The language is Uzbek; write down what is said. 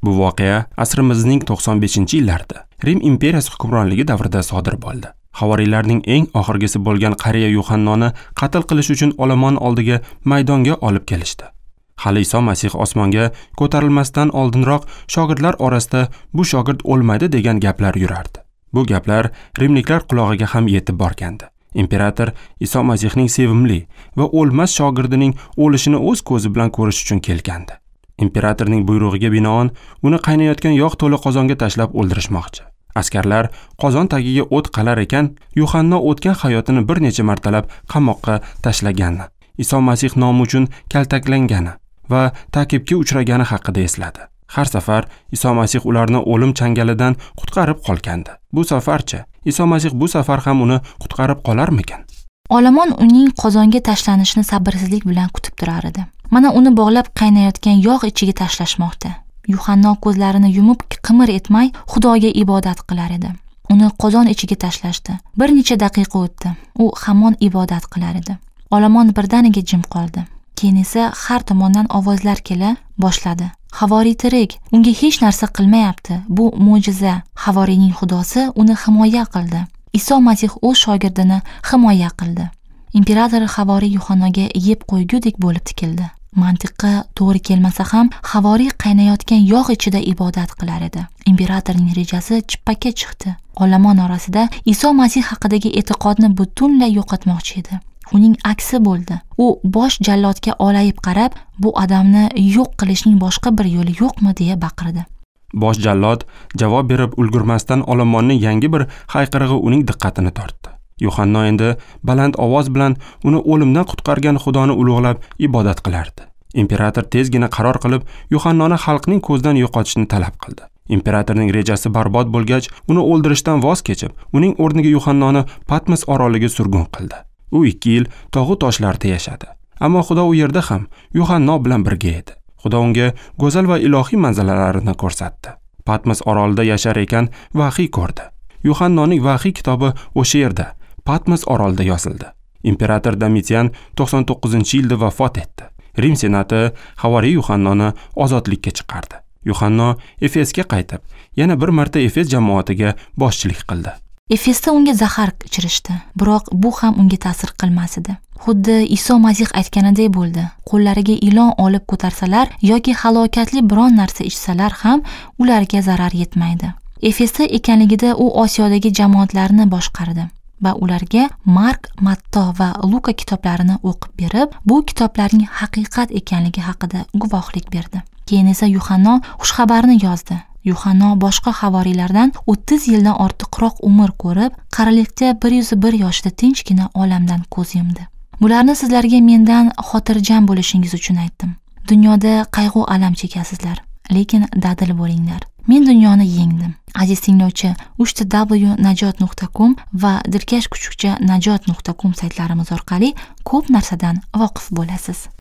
Bu voqea asrimizning 95-yillarida Rim imperiyasi hukmronligi davrida sodir bo'ldi. Havoriylarning eng oxirgisi bo'lgan qariya Yuhannoni qatl qilish uchun olomon oldiga maydonga olib kelishdi. Hali Iso Masih osmonga ko'tarilmasdan oldinroq shogirdlar orasida bu shogird o'lmaydi degan gaplar yurardi. Bu gaplar rimliklar qulog'iga ham yetib borgandi. Imperator Iso Masihning sevimli va o'lmas shogirdining o'lishini o'z ko'zi bilan ko'rish uchun kelgandi. Imperatorning buyrug'iga binoan uni qaynayotgan yog' to'la qozonga tashlab o'ldirishmoqchi. Askarlar qozon tagiga o't qalar ekan, Yuhanno o'tgan hayotini bir necha martalab qamoqqa tashlagani, Iso Masih nomi uchun kaltaklangani va ta'qibga uchragani haqida esladi. Har safar Iso Masih ularni o'lim changalidan qutqarib qolgandi. Bu safarchi Iso Masih bu safar ham uni qutqarib qolarmikan? Olomon uning qozonga tashlanishini sabrsizlik bilan kutib turar edi. Mana uni bog'lab qaynayotgan yog' ichiga tashlashmoqda. Yuhanno ko'zlarini yumib qimir etmay Xudoga ibodat qilar edi. Uni qozon ichiga tashlashdi. Bir necha daqiqa o'tdi. U hamon ibodat qilar edi. Olomon birdaniga jim qoldi. Keyin esa har tomondan ovozlar kela boshladi. Havoriy tirik, unga hech narsa qilmayapti. Bu mo'jiza. Havoriyning xudosi uni himoya qildi. Iso Masih o'z shogirdini himoya qildi. Imperator Havoriy Yuhannoga yeb qo'ygudek bo'lib tikildi. Mantiqqa to'g'ri kelmasa ham Havoriy qaynayotgan yog' ichida ibodat qilar edi. Imperatorning rejasi chippakka chiqdi. Olomon orasida Iso Masih haqidagi e'tiqodni butunlay yo'qotmoqchi edi. Uning aksi bo'ldi. U bosh jallodga olayib qarab, bu odamni yo'q qilishning boshqa bir yo'li yo'qmi deya baqirdi. Bosh jallod javob berib ulgurmasdan olomonning yangi bir hayqirig'i uning diqqatini tortdi. Yuhanno endi baland ovoz bilan uni o'limdan qutqargan Xudoni ulug'lab ibodat qilardi. Imperator tezgina qaror qilib, Yuhannoni xalqning ko'zdan yo'qotishni talab qildi. Imperatorning rejasi barbod bo'lgach, uni o'ldirishdan voz kechib, uning o'rniga Yuhannoni Patmos oroliga surgun qildi. U 2 yil tog'u toshlarda yashadi. Ammo Xudo u yerda ham Yuhanno bilan birga edi. Xudo unga go'zal va ilohiy manzaralarini ko'rsatdi. Patmos orolida yashar ekan vahiy ko'rdi. Yuhannoning vahiy kitobi o'sha yerda, Patmos orolida yozildi. Imperator Domitian 99-yilda vafot etdi. Rim senati Havoriy Yuhannoni ozodlikka chiqardi. Yuhanno Efesga qaytib, yana bir marta Efes jamoatiga boshchilik qildi. Efesda unga zahar ichirishdi, biroq bu ham unga ta'sir qilmas edi. Xuddi Iso Masih aytganidek bo'ldi. Qo'llariga ilon olib ko'tarsalar yoki halokatli biron narsa ichsalar ham ularga zarar yetmaydi. Efesda ekanligida u Osiyodagi jamoatlarni boshqardi va ularga Mark, Matto va Luka kitoblarini o'qib berib, bu kitoblarning haqiqat ekanligi haqida guvohlik berdi. Keyin esa Yuhanno xushxabarni yozdi. Yuhanno boshqa havoriylardan 30 yildan ortiqroq umr ko'rib, qarilikda 101 yoshda tinchgina olamdan ko'z yumdi. Bularni sizlarga mendan xotirjam bo'lishingiz uchun aytdim. Dunyoda qayg'u alam chekasizlar, lekin dadil bo'linglar. Men dunyoni yengdim. Aziz tinglovchi, www.najot.com va dirkashkuchukcha najot.com saytlarimiz orqali ko'p narsadan voqif bo'lasiz.